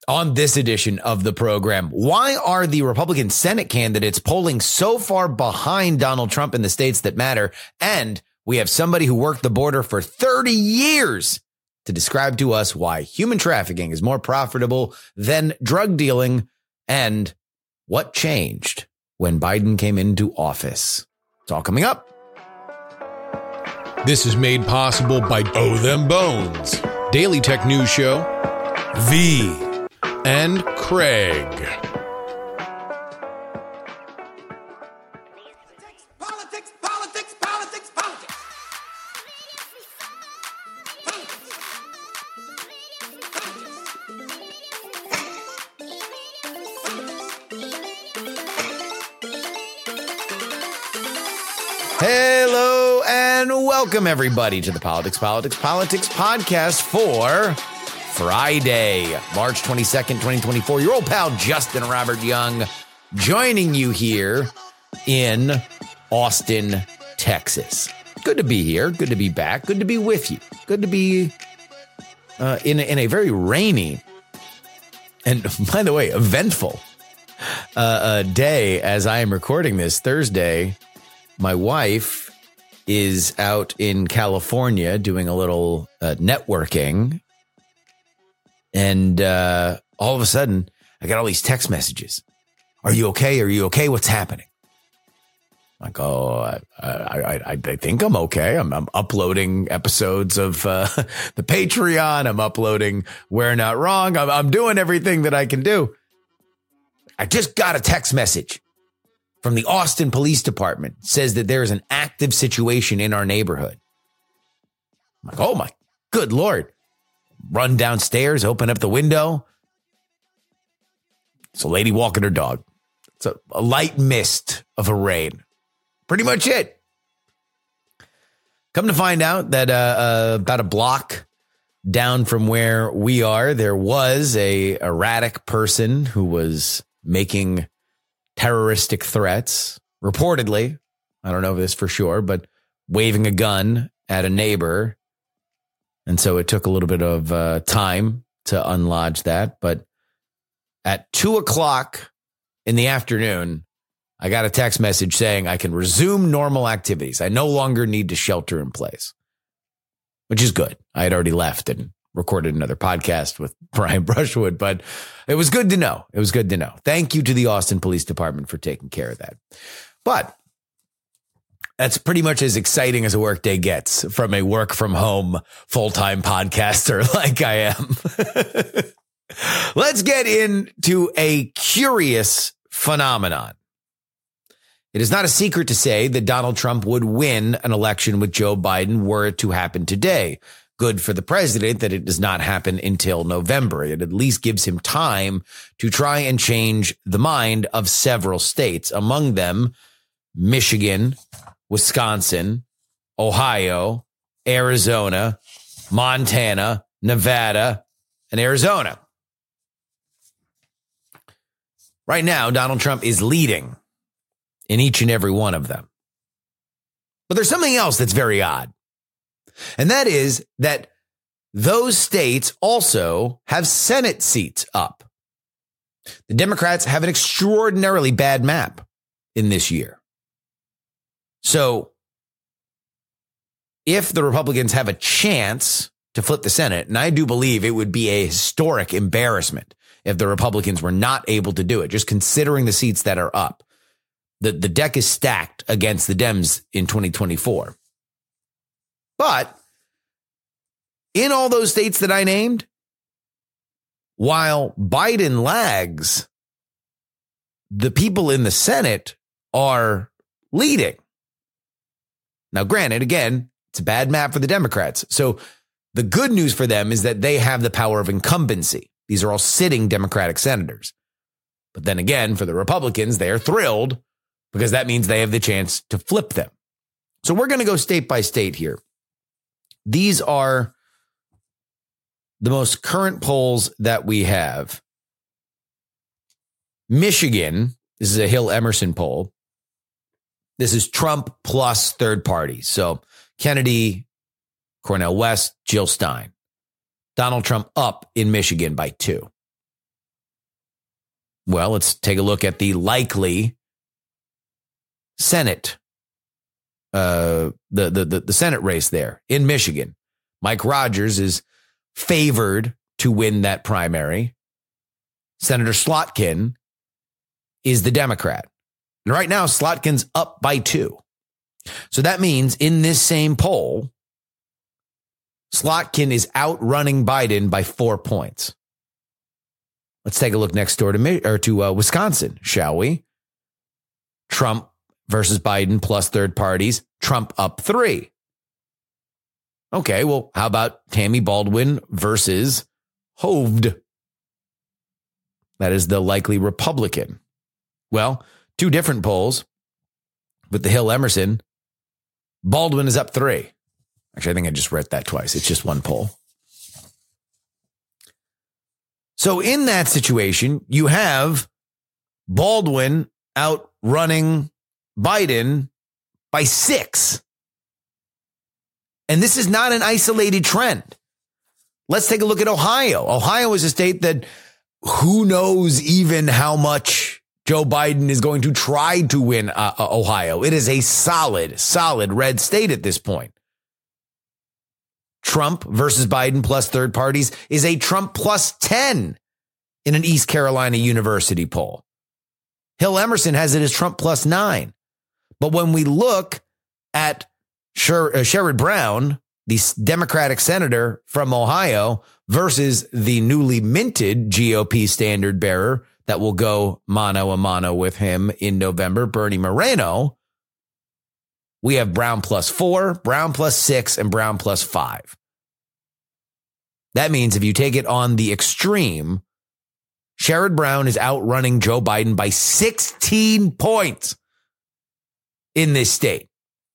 On this edition of the program, why are the Republican Senate candidates polling so far behind Donald Trump in the states that matter? And we have somebody who worked the border for 30 years to describe to us why human trafficking is more profitable than drug dealing and what changed when Biden came into office. It's all coming up. This is made possible by Oh Them Bones, Daily Tech News Show, V, and Craig. Politics, politics, politics, politics. Hello and welcome everybody to the Politics podcast for Friday, March 22nd, 2024. Your old pal, Justin Robert Young, joining you here in Austin, Texas. Good to be here. Good to be back. Good to be with you. Good to be in a very rainy and, by the way, eventful day as I am recording this Thursday. My wife is out in California doing a little networking. And all of a sudden, I got all these text messages. Are you okay? Are you okay? What's happening? I'm like, oh, I think I'm okay. I'm uploading episodes of the Patreon. I'm uploading We're Not Wrong. I'm doing everything that I can do. I just got a text message from the Austin Police Department. It says that there is an active situation in our neighborhood. I'm like, oh my good Lord. Run downstairs, open up the window. It's a lady walking her dog. It's a light mist of a rain. Pretty much it. Come to find out that about a block down from where we are, there was a erratic person who was making terroristic threats, reportedly. I don't know this for sure, but waving a gun at a neighbor. And so it took a little bit of time to unlodge that. But at 2:00 in the afternoon, I got a text message saying I can resume normal activities. I no longer need to shelter in place, which is good. I had already left and recorded another podcast with Brian Brushwood, but it was good to know. It was good to know. Thank you to the Austin Police Department for taking care of that. But that's pretty much as exciting as a workday gets from a work from home full-time podcaster like I am. Let's get into a curious phenomenon. It is not a secret to say that Donald Trump would win an election with Joe Biden were it to happen today. Good for the president that it does not happen until November. It at least gives him time to try and change the mind of several states, among them Michigan, Wisconsin, Ohio, Arizona, Montana, Nevada, and Arizona. Right now, Donald Trump is leading in each and every one of them. But there's something else that's very odd. And that is that those states also have Senate seats up. The Democrats have an extraordinarily bad map in this year. So if the Republicans have a chance to flip the Senate, and I do believe it would be a historic embarrassment if the Republicans were not able to do it, just considering the seats that are up. The deck is stacked against the Dems in 2024. But in all those states that I named, while Biden lags, the people in the Senate are leading. Now, granted, again, it's a bad map for the Democrats. So the good news for them is that they have the power of incumbency. These are all sitting Democratic senators. But then again, for the Republicans, they are thrilled because that means they have the chance to flip them. So we're going to go state by state here. These are the most current polls that we have. Michigan, this is a Hill Emerson poll. This is Trump plus third parties. So Kennedy, Cornel West, Jill Stein. Donald Trump up in Michigan by 2. Well, let's take a look at the likely Senate, the Senate race there in Michigan. Mike Rogers is favored to win that primary. Senator Slotkin is the Democrat. And right now, Slotkin's up by 2. So that means in this same poll, Slotkin is outrunning Biden by 4 points. Let's take a look next door to Wisconsin, shall we? Trump versus Biden plus third parties. Trump up 3. Okay, well, how about Tammy Baldwin versus Hovde? That is the likely Republican. Well, 2 different polls with the Hill Emerson. Baldwin is up 3. Actually, I think I just read that twice. It's just one poll. So in that situation, you have Baldwin outrunning Biden by 6. And this is not an isolated trend. Let's take a look at Ohio. Ohio is a state that who knows even how much Joe Biden is going to try to win Ohio. It is a solid red state at this point. Trump versus Biden plus third parties is a Trump plus 10 in an East Carolina University poll. Hill Emerson has it as Trump plus 9. But when we look at Sherrod Brown, the Democratic senator from Ohio, versus the newly minted GOP standard bearer that will go mano a mano with him in November, Bernie Moreno, we have Brown plus 4, Brown plus 6, and Brown plus 5. That means if you take it on the extreme, Sherrod Brown is outrunning Joe Biden by 16 points in this state.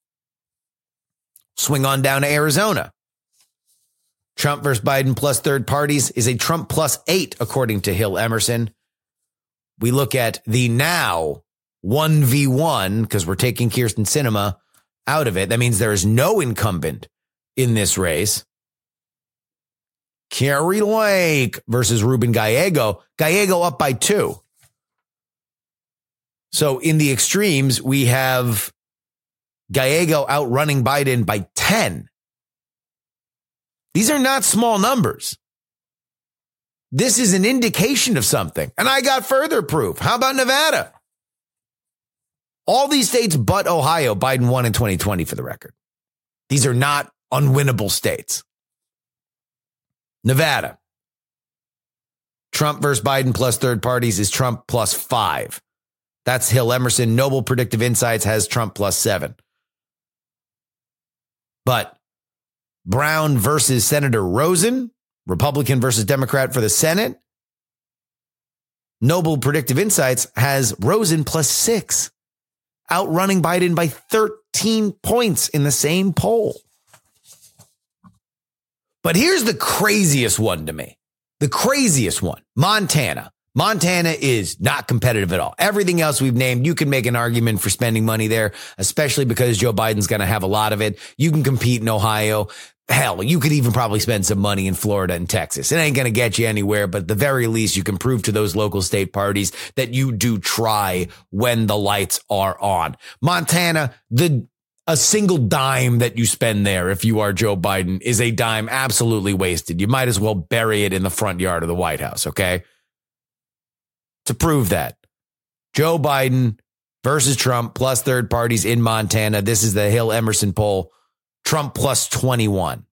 Swing on down to Arizona. Trump versus Biden plus third parties is a Trump plus 8, according to Hill Emerson. We look at the now 1v1, because we're taking Kyrsten Sinema out of it. That means there is no incumbent in this race. Kari Lake versus Ruben Gallego. Gallego up by 2. So in the extremes, we have Gallego outrunning Biden by 10. These are not small numbers. This is an indication of something. And I got further proof. How about Nevada? All these states but Ohio, Biden won in 2020 for the record. These are not unwinnable states. Nevada. Trump versus Biden plus third parties is Trump plus 5. That's Hill Emerson. Noble Predictive Insights has Trump plus 7. But Brown versus Senator Rosen, Republican versus Democrat for the Senate. Noble Predictive Insights has Rosen plus 6, outrunning Biden by 13 points in the same poll. But here's the craziest one to me. The craziest one. Montana. Montana is not competitive at all. Everything else we've named, you can make an argument for spending money there, especially because Joe Biden's going to have a lot of it. You can compete in Ohio. Hell, you could even probably spend some money in Florida and Texas. It ain't going to get you anywhere, but at the very least, you can prove to those local state parties that you do try when the lights are on. Montana, a single dime that you spend there, if you are Joe Biden, is a dime absolutely wasted. You might as well bury it in the front yard of the White House, okay? To prove that, Joe Biden versus Trump plus third parties in Montana. This is the Hill Emerson poll. Trump plus 21.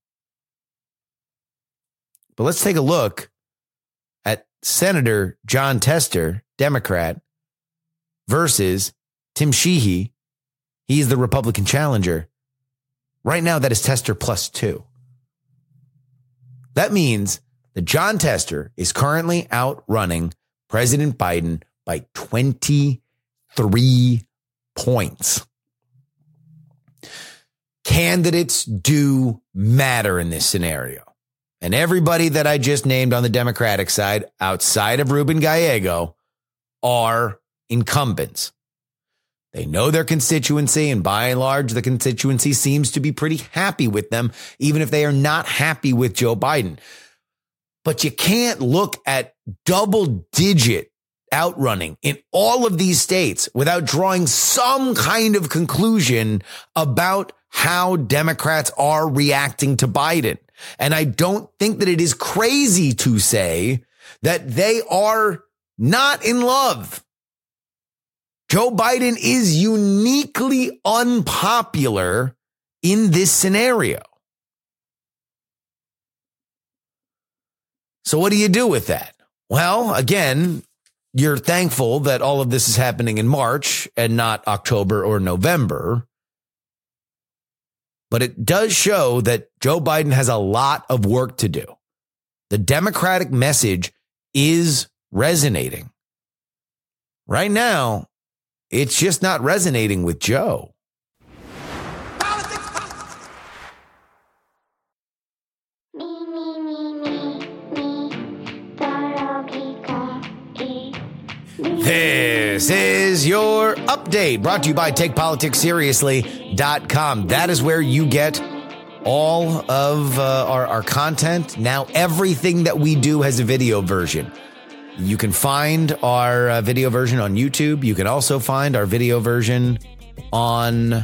But let's take a look at Senator John Tester, Democrat, versus Tim Sheehy. He's the Republican challenger. Right now, that is Tester plus 2. That means that John Tester is currently outrunning President Biden by 23 points. Candidates do matter in this scenario. And everybody that I just named on the Democratic side, outside of Ruben Gallego, are incumbents. They know their constituency, and by and large, the constituency seems to be pretty happy with them, even if they are not happy with Joe Biden. But you can't look at double-digit outrunning in all of these states without drawing some kind of conclusion about how Democrats are reacting to Biden. And I don't think that it is crazy to say that they are not in love. Joe Biden is uniquely unpopular in this scenario. So what do you do with that? Well, again, you're thankful that all of this is happening in March and not October or November. But it does show that Joe Biden has a lot of work to do. The Democratic message is resonating. Right now, it's just not resonating with Joe. This is your update brought to you by TakePoliticsSeriously.com. That is where you get all of our content. Now, everything that we do has a video version. You can find our video version on YouTube. You can also find our video version on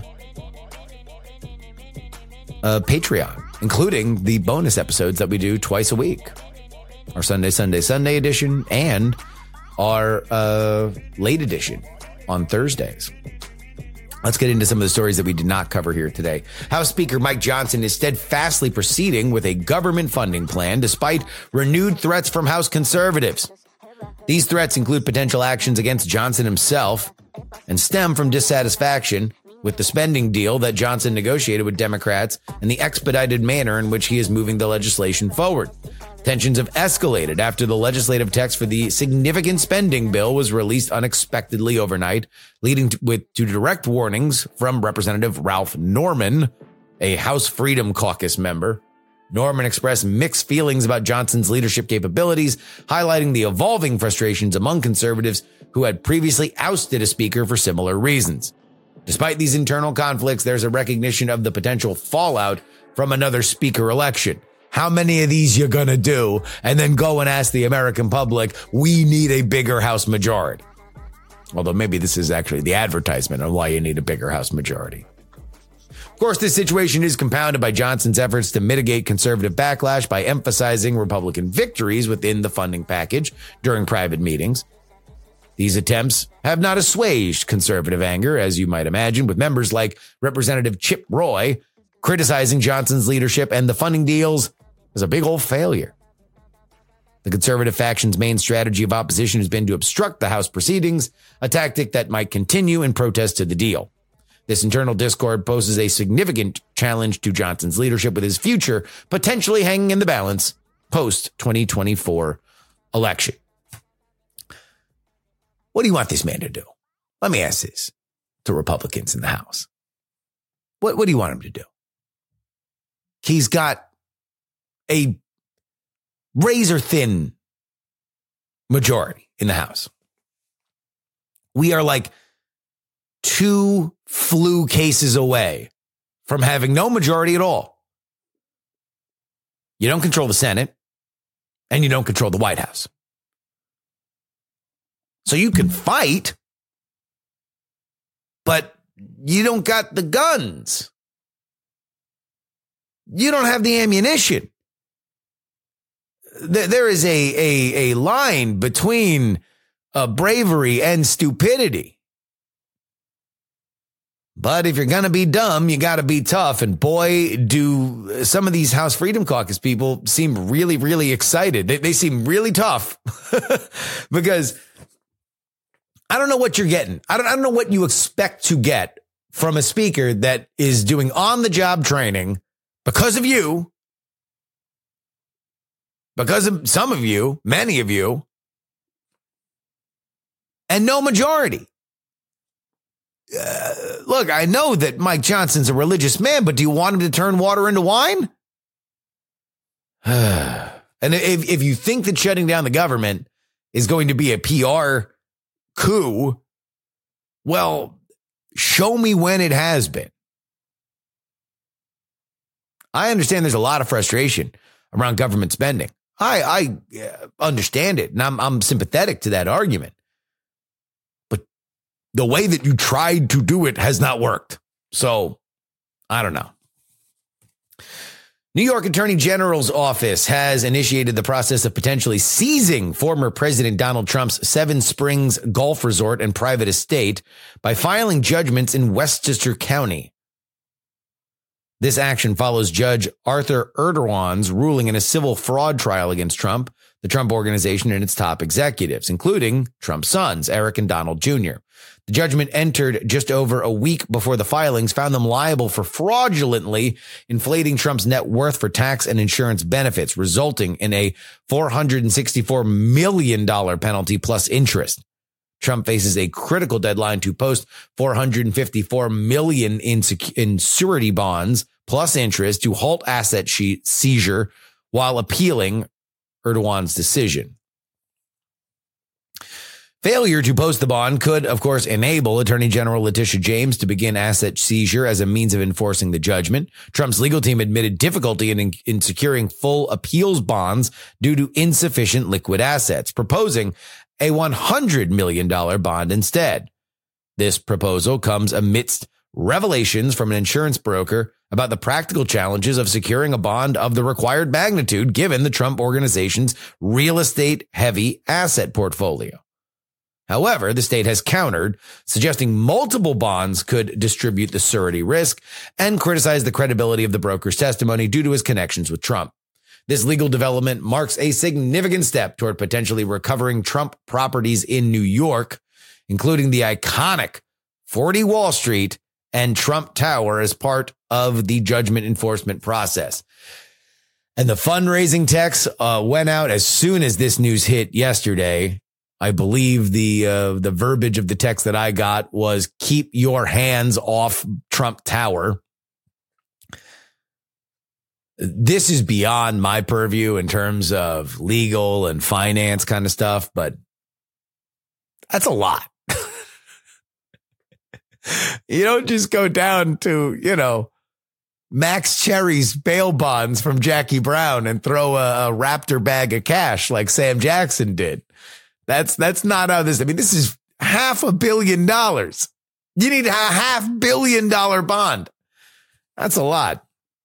Patreon, including the bonus episodes that we do twice a week. Our Sunday edition and our late edition on Thursdays. Let's get into some of the stories that we did not cover here today. House Speaker Mike Johnson is steadfastly proceeding with a government funding plan despite renewed threats from House conservatives. These threats include potential actions against Johnson himself and stem from dissatisfaction with the spending deal that Johnson negotiated with Democrats and the expedited manner in which he is moving the legislation forward. Tensions have escalated after the legislative text for the significant spending bill was released unexpectedly overnight, leading to direct warnings from Representative Ralph Norman, a House Freedom Caucus member. Norman expressed mixed feelings about Johnson's leadership capabilities, highlighting the evolving frustrations among conservatives who had previously ousted a speaker for similar reasons. Despite these internal conflicts, there's a recognition of the potential fallout from another speaker election. How many of these you gonna do and then go and ask the American public, we need a bigger House majority? Although maybe this is actually the advertisement on why you need a bigger House majority. Of course, this situation is compounded by Johnson's efforts to mitigate conservative backlash by emphasizing Republican victories within the funding package during private meetings. These attempts have not assuaged conservative anger, as you might imagine, with members like Representative Chip Roy criticizing Johnson's leadership and the funding deals as a big old failure. The conservative faction's main strategy of opposition has been to obstruct the House proceedings, a tactic that might continue in protest to the deal. This internal discord poses a significant challenge to Johnson's leadership, with his future potentially hanging in the balance post-2024 election. What do you want this man to do? Let me ask this to Republicans in the House. What do you want him to do? He's got a razor-thin majority in the House. We are like 2 flu cases away from having no majority at all. You don't control the Senate, and you don't control the White House. So you can fight, but you don't got the guns. You don't have the ammunition. There is a line between bravery and stupidity. But if you're going to be dumb, you got to be tough. And boy, do some of these House Freedom Caucus people seem really, really excited. They seem really tough because I don't know what you're getting. I don't know what you expect to get from a speaker that is doing on-the-job training because of you, because of some of you, many of you, and no majority. Look, I know that Mike Johnson's a religious man, but do you want him to turn water into wine? And if you think that shutting down the government is going to be a PR coup, well, show me when it has been. I understand there's a lot of frustration around government spending. I understand it, and I'm sympathetic to that argument. the way that you tried to do it has not worked. So I don't know. New York Attorney General's office has initiated the process of potentially seizing former President Donald Trump's Seven Springs Golf Resort and private estate by filing judgments in Westchester County. This action follows Judge Arthur Erdogan's ruling in a civil fraud trial against Trump, the Trump Organization, and its top executives, including Trump's sons, Eric and Donald Jr. The judgment entered just over a week before the filings found them liable for fraudulently inflating Trump's net worth for tax and insurance benefits, resulting in a $464 million penalty plus interest. Trump faces a critical deadline to post $454 million in surety bonds plus interest to halt asset seizure while appealing Erdogan's decision. Failure to post the bond could, of course, enable Attorney General Letitia James to begin asset seizure as a means of enforcing the judgment. Trump's legal team admitted difficulty in securing full appeals bonds due to insufficient liquid assets, proposing a $100 million bond instead. This proposal comes amidst revelations from an insurance broker about the practical challenges of securing a bond of the required magnitude given the Trump Organization's real estate heavy asset portfolio. However, the state has countered, suggesting multiple bonds could distribute the surety risk and criticized the credibility of the broker's testimony due to his connections with Trump. This legal development marks a significant step toward potentially recovering Trump properties in New York, including the iconic 40 Wall Street and Trump Tower as part of the judgment enforcement process. And the fundraising text went out as soon as this news hit yesterday. I believe the verbiage of the text that I got was keep your hands off Trump Tower. This is beyond my purview in terms of legal and finance kind of stuff, but that's a lot. You don't just go down to, Max Cherry's bail bonds from Jackie Brown and throw a Raptor bag of cash like Sam Jackson did. That's not how this, this is $500 million. You need a $500 million bond. That's a lot.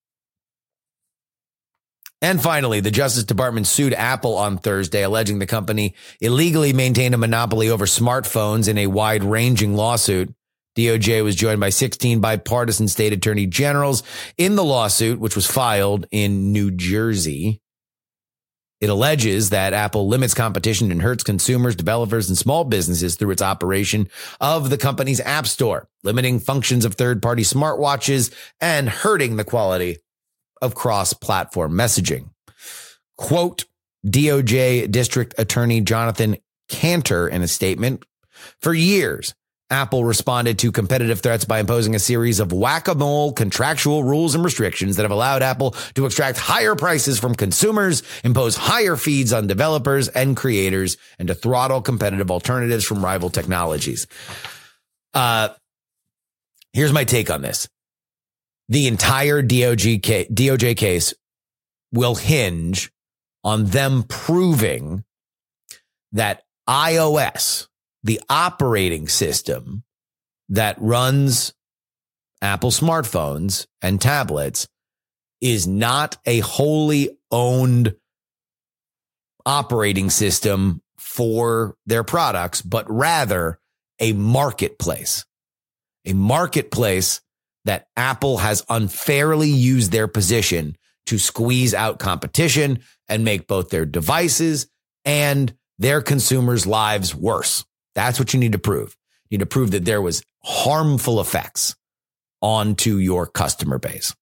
And finally, the Justice Department sued Apple on Thursday, alleging the company illegally maintained a monopoly over smartphones in a wide-ranging lawsuit. DOJ was joined by 16 bipartisan state attorney generals in the lawsuit, which was filed in New Jersey. It alleges that Apple limits competition and hurts consumers, developers, and small businesses through its operation of the company's app store, limiting functions of third-party smartwatches and hurting the quality of cross-platform messaging. Quote, DOJ District Attorney Jonathan Cantor in a statement, for years, Apple responded to competitive threats by imposing a series of whack-a-mole contractual rules and restrictions that have allowed Apple to extract higher prices from consumers, impose higher fees on developers and creators, and to throttle competitive alternatives from rival technologies. Here's my take on this. The entire DOJ case will hinge on them proving that iOS, the operating system that runs Apple smartphones and tablets, is not a wholly owned operating system for their products, but rather a marketplace that Apple has unfairly used their position to squeeze out competition and make both their devices and their consumers' lives worse. That's what you need to prove. You need to prove that there was harmful effects onto your customer base.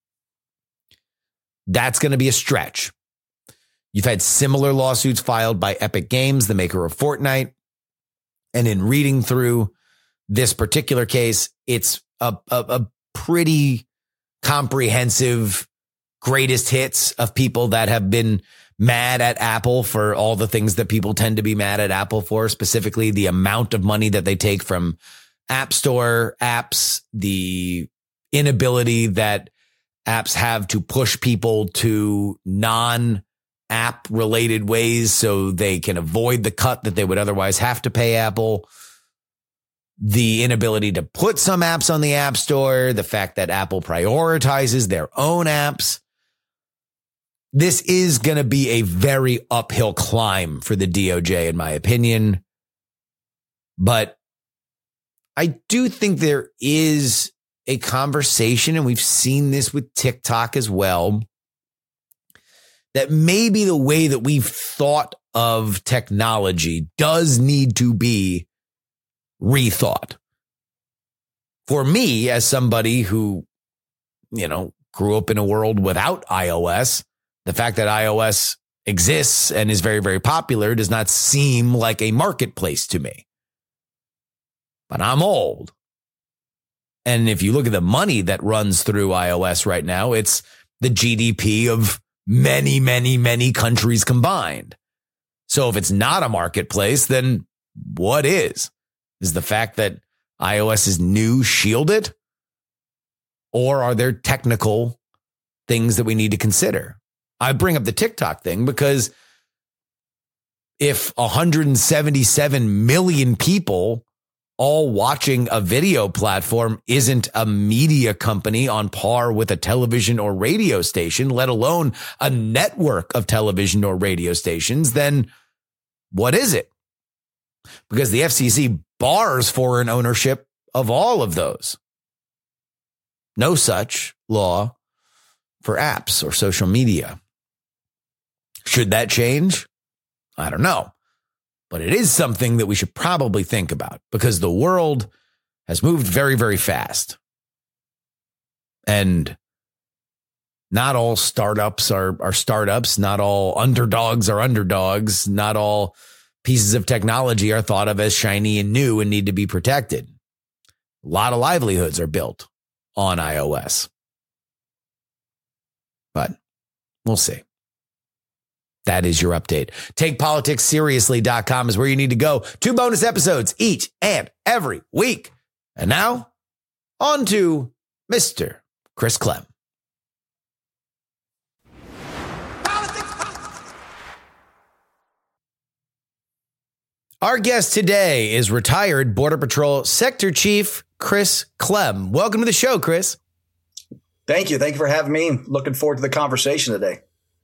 That's going to be a stretch. You've had similar lawsuits filed by Epic Games, the maker of Fortnite. And in reading through this particular case, it's a pretty comprehensive greatest hits of people that have been mad at Apple for all the things that people tend to be mad at Apple for, specifically the amount of money that they take from App Store apps, the inability that apps have to push people to non-app related ways so they can avoid the cut that they would otherwise have to pay Apple. the inability to put some apps on the App Store, the fact that Apple prioritizes their own apps. This is going to be a very uphill climb for the DOJ, in my opinion. But I do think there is a conversation, and we've seen this with TikTok as well, that maybe the way that we've thought of technology does need to be rethought. For me, as somebody who, grew up in a world without iOS, the fact that iOS exists and is very, very popular does not seem like a marketplace to me. But I'm old. And if you look at the money that runs through iOS right now, it's the GDP of many, many, many countries combined. So if it's not a marketplace, then what is? Is the fact that iOS is new shielded? Or are there technical things that we need to consider? I bring up the TikTok thing because if 177 million people all watching a video platform isn't a media company on par with a television or radio station, let alone a network of television or radio stations, then what is it? Because the FCC bars foreign ownership of all of those. No such law for apps or social media. Should that change? I don't know. But it is something that we should probably think about because the world has moved very, very fast. And not all startups are startups. Not all underdogs are underdogs. Not all pieces of technology are thought of as shiny and new and need to be protected. A lot of livelihoods are built on iOS. But we'll see. That is your update. TakePoliticsSeriously.com is where you need to go. 2 bonus episodes each and every week. And now, on to Mr. Chris Clem. Our guest today is retired Border Patrol Sector Chief Chris Clem. Welcome to the show, Chris. Thank you. Thank you for having me. Looking forward to the conversation today.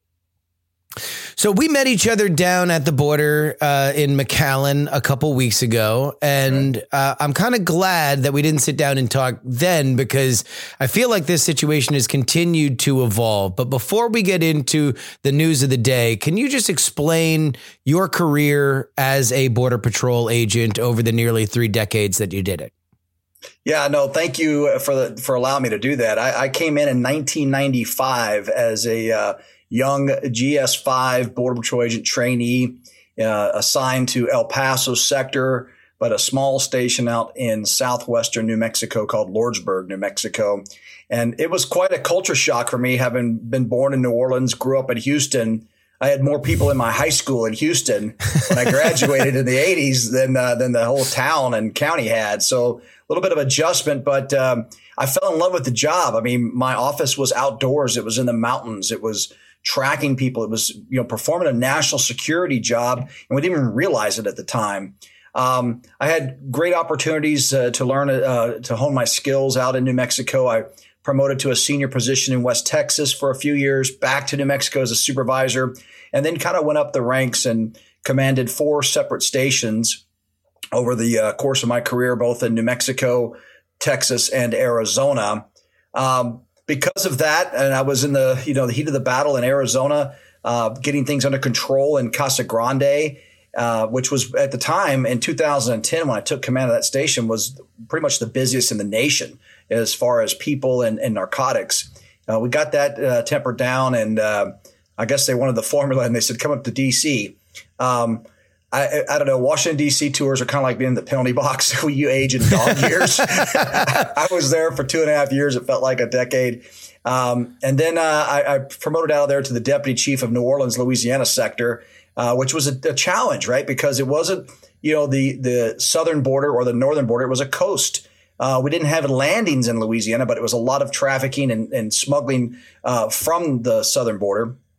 So we met each other down at the border in McAllen a couple weeks ago, and I'm kind of glad that we didn't sit down and talk then because I feel like this situation has continued to evolve. But before we get into the news of the day, can you just explain your career as a Border Patrol agent over the nearly 3 decades that you did it? Yeah, no, thank you for allowing me to do that. I came in 1995 as a young GS5 Border Patrol agent trainee assigned to El Paso sector, but a small station out in southwestern New Mexico called Lordsburg, New Mexico. And it was quite a culture shock for me, having been born in New Orleans, grew up in Houston. I had more people in my high school in Houston when I graduated in the 80s than the whole town and county had. So a little bit of adjustment, but I fell in love with the job. I mean, my office was outdoors. It was in the mountains. It was tracking people. It was, performing a national security job, and we didn't even realize it at the time. I had great opportunities to learn, to hone my skills out in New Mexico. I promoted to a senior position in West Texas for a few years, back to New Mexico as a supervisor, and then kind of went up the ranks and commanded 4 separate stations over the course of my career, both in New Mexico, Texas, and Arizona. Because of that, and I was in the heat of the battle in Arizona, getting things under control in Casa Grande, which was at the time in 2010 when I took command of that station, was pretty much the busiest in the nation as far as people and narcotics. We got that tempered down, and I guess they wanted the formula, and they said, come up to D.C. I don't know. Washington, D.C. tours are kind of like being in the penalty box. You age in dog years. I was there for 2.5 years. It felt like a decade. And then I promoted out of there to the deputy chief of New Orleans, Louisiana sector, which was a challenge, right? Because it wasn't, the southern border or the northern border. It was a coast. We didn't have landings in Louisiana, but it was a lot of trafficking and smuggling from the southern border.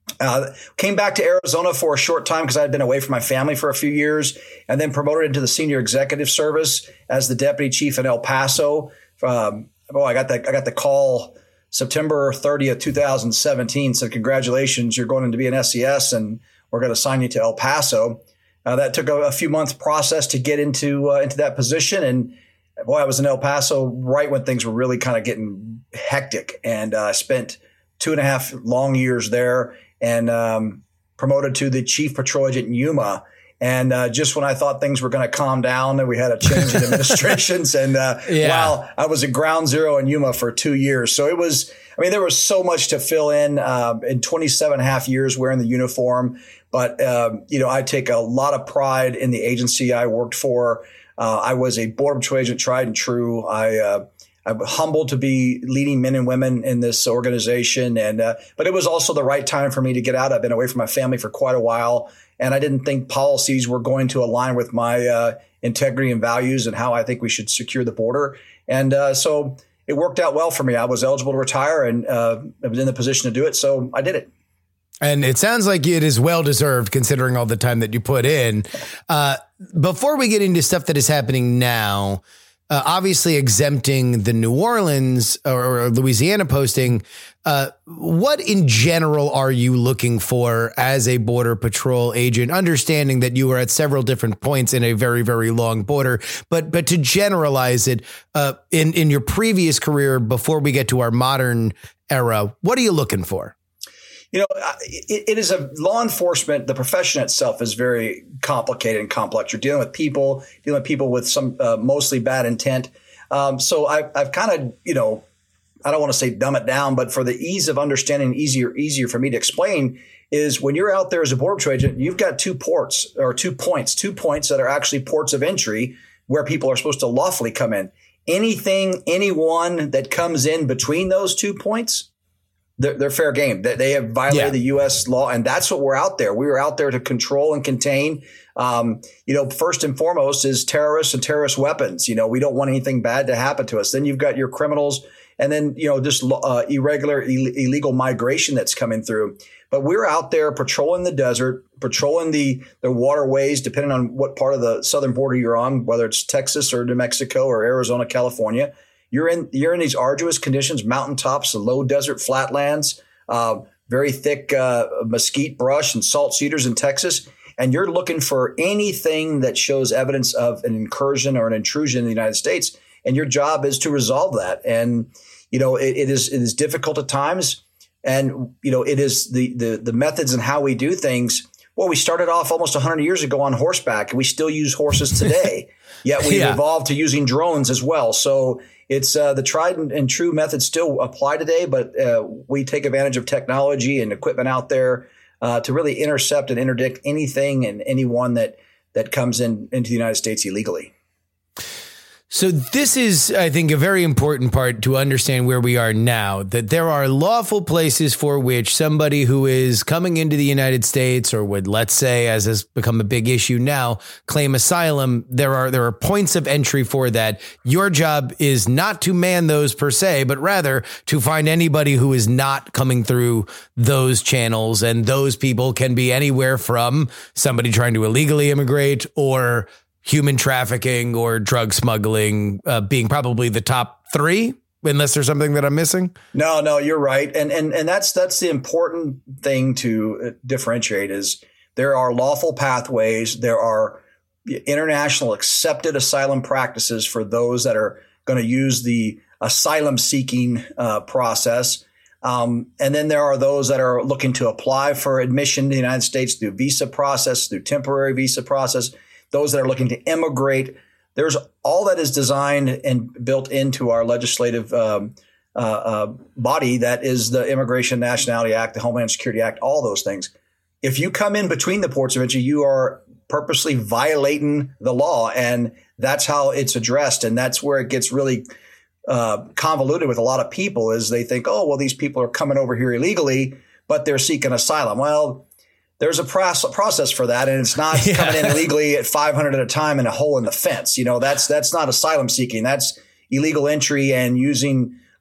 Came back to Arizona for a short time because I had been away from my family for a few years, and then promoted into the senior executive service as the deputy chief in El Paso. I got the call September 30th, 2017. Said, congratulations, you're going to be an SES, and we're going to assign you to El Paso. That took a few months process to get into that position, and boy, I was in El Paso right when things were really kind of getting hectic, and I spent 2.5 long years there, and promoted to the chief patrol agent in Yuma. And just when I thought things were going to calm down and we had a change in administrations, and wow, I was at ground zero in Yuma for 2 years. So there was so much to fill in 27.5 years wearing the uniform. But, I take a lot of pride in the agency I worked for. I was a Border Patrol agent, tried and true. I'm humbled to be leading men and women in this organization. But it was also the right time for me to get out. I've been away from my family for quite a while, and I didn't think policies were going to align with my integrity and values and how I think we should secure the border. And so it worked out well for me. I was eligible to retire, and I was in the position to do it. So I did it. And it sounds like it is well-deserved considering all the time that you put in. Before we get into stuff that is happening now, obviously exempting the New Orleans or Louisiana posting, what in general are you looking for as a Border Patrol agent, understanding that you were at several different points in a very, very long border, but to generalize it in your previous career before we get to our modern era, what are you looking for? It is a law enforcement. The profession itself is very complicated and complex. You're dealing with people with some mostly bad intent. So I've kind of, I don't want to say dumb it down, but for the ease of understanding, easier for me to explain is when you're out there as a Border Patrol agent, you've got 2 points that are actually ports of entry where people are supposed to lawfully come in. Anyone that comes in between those 2 points, they're fair game. They have violated the U.S. law, and that's what we're out there. We were out there to control and contain. First and foremost is terrorists and terrorist weapons. We don't want anything bad to happen to us. Then you've got your criminals, and then just irregular, illegal migration that's coming through. But we're out there patrolling the desert, patrolling the waterways, depending on what part of the southern border you're on, whether it's Texas or New Mexico or Arizona, California. You're in these arduous conditions, mountaintops, low desert flatlands, very thick mesquite brush and salt cedars in Texas. And you're looking for anything that shows evidence of an incursion or an intrusion in the United States. And your job is to resolve that. And, it is difficult at times. And, it is the methods and how we do things. Well, we started off almost 100 years ago on horseback, and we still use horses today. Yet we've evolved to using drones as well. So it's the tried and true methods still apply today, but we take advantage of technology and equipment out there to really intercept and interdict anything and anyone that comes into the United States illegally. So this is, I think, a very important part to understand where we are now, that there are lawful places for which somebody who is coming into the United States or would, let's say, as has become a big issue now, claim asylum. There are points of entry for that. Your job is not to man those per se, but rather to find anybody who is not coming through those channels. And those people can be anywhere from somebody trying to illegally immigrate or human trafficking or drug smuggling being probably the top 3, unless there's something that I'm missing. No, you're right. And that's the important thing to differentiate is there are lawful pathways. There are international accepted asylum practices for those that are going to use the asylum seeking process. And then there are those that are looking to apply for admission to the United States through visa process, through temporary visa process. Those that are looking to immigrate. There's all that is designed and built into our legislative body. That is the Immigration Nationality Act, the Homeland Security Act, all those things. If you come in between the ports of entry, you are purposely violating the law, and that's how it's addressed. And that's where it gets really convoluted with a lot of people is they think, oh, well, these people are coming over here illegally, but they're seeking asylum. Well, there's a process for that, and it's not coming in illegally at 500 at a time in a hole in the fence. That's not asylum seeking. That's illegal entry and using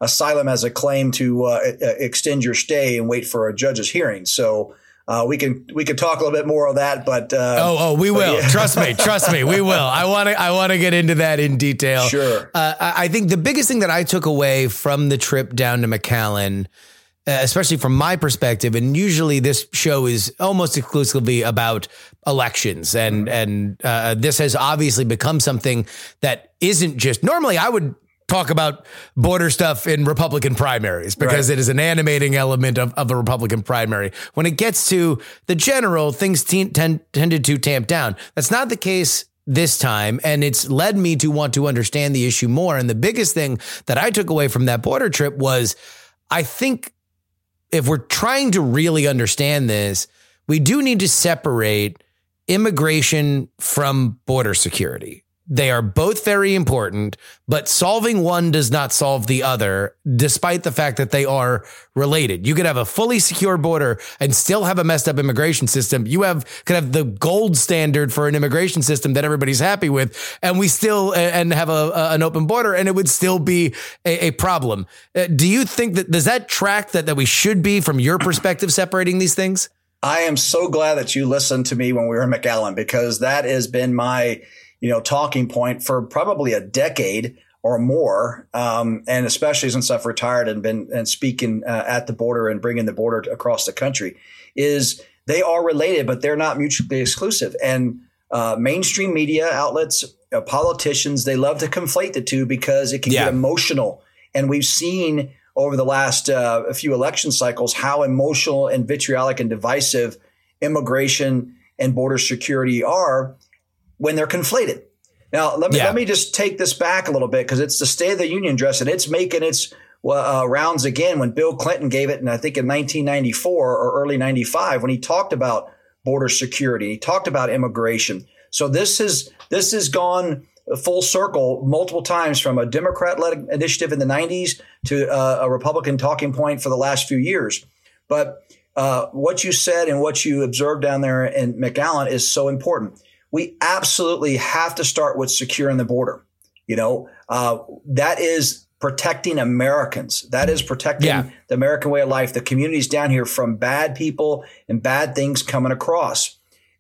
asylum as a claim to extend your stay and wait for a judge's hearing. So we can talk a little bit more on that, but we will. Yeah. Trust me, we will. I want to get into that in detail. Sure. I think the biggest thing that I took away from the trip down to McAllen, especially from my perspective, and usually this show is almost exclusively about elections, and this has obviously become something that isn't just normally I would talk about border stuff in Republican primaries because it is an animating element of a Republican primary. When it gets to the general, things tended to tamp down. That's not the case this time, and it's led me to want to understand the issue more. And the biggest thing that I took away from that border trip was, I think if we're trying to really understand this, we do need to separate immigration from border security. They are both very important, but solving one does not solve the other, despite the fact that they are related. You could have a fully secure border and still have a messed up immigration system. You could have the gold standard for an immigration system that everybody's happy with, and we still and have an open border, and it would still be a problem. Do you think does that track that we should be, from your perspective, separating these things? I am so glad that you listened to me when we were in McAllen, because that has been my talking point for probably a decade or more. And especially since I've retired and been speaking at the border and bringing the border across the country, is they are related, but they're not mutually exclusive. And mainstream media outlets, politicians, they love to conflate the two because it can get emotional. And we've seen over the last few election cycles how emotional and vitriolic and divisive immigration and border security are when they're conflated. Now, let me just take this back a little bit, because it's the State of the Union address, and it's making its rounds again when Bill Clinton gave it, and I think in 1994 or early 95, when he talked about border security, he talked about immigration. So this has gone full circle multiple times, from a Democrat-led initiative in the 90s to a Republican talking point for the last few years. But what you said and what you observed down there in McAllen is so important. We absolutely have to start with securing the border. That is protecting Americans. That is protecting the American way of life, the communities down here from bad people and bad things coming across.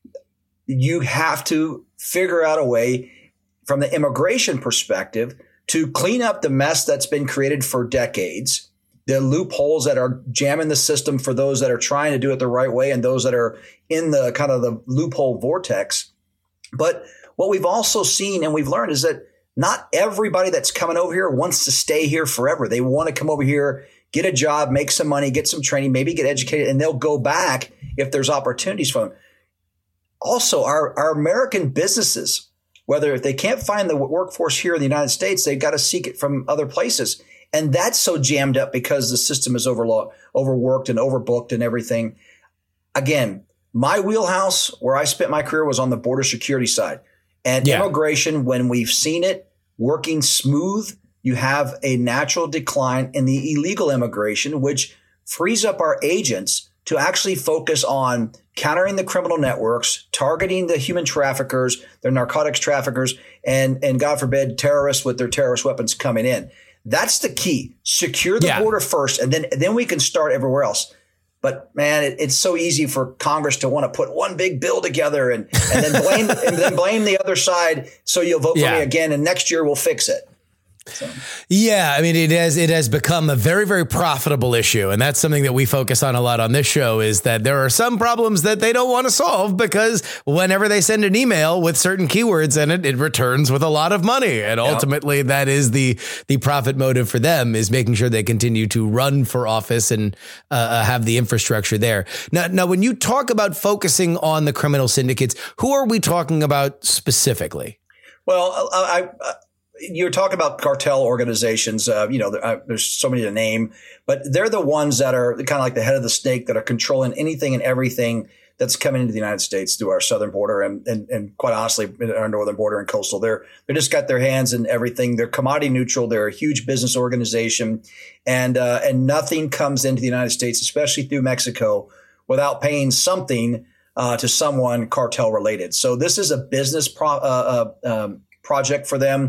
You have to figure out a way from the immigration perspective to clean up the mess that's been created for decades, the loopholes that are jamming the system for those that are trying to do it the right way and those that are in the kind of the loophole vortex. But what we've also seen and we've learned is that not everybody that's coming over here wants to stay here forever. They want to come over here, get a job, make some money, get some training, maybe get educated, and they'll go back if there's opportunities for them. Also, our American businesses, whether if they can't find the workforce here in the United States, they've got to seek it from other places. And that's so jammed up because the system is overworked and overbooked and everything. Again, my wheelhouse, where I spent my career, was on the border security side. And immigration, when we've seen it working smooth, you have a natural decline in the illegal immigration, which frees up our agents to actually focus on countering the criminal networks, targeting the human traffickers, the narcotics traffickers, and God forbid, terrorists with their terrorist weapons coming in. That's the key. Secure the border first, and then we can start everywhere else. But man, it's so easy for Congress to want to put one big bill together and then blame the other side. So you'll vote for me again, and next year we'll fix it. So. Yeah, I mean, it has become a very, very profitable issue. And that's something that we focus on a lot on this show, is that there are some problems that they don't want to solve because whenever they send an email with certain keywords in it, it returns with a lot of money. And ultimately, that is the profit motive for them, is making sure they continue to run for office and have the infrastructure there. Now, when you talk about focusing on the criminal syndicates, who are we talking about specifically? Well, you're talking about cartel organizations. There's so many to name, but they're the ones that are kind of like the head of the snake that are controlling anything and everything that's coming into the United States through our southern border and quite honestly, our northern border and coastal. They just got their hands in everything. They're commodity neutral. They're a huge business organization, and nothing comes into the United States, especially through Mexico, without paying something to someone cartel related. So this is a business project for them.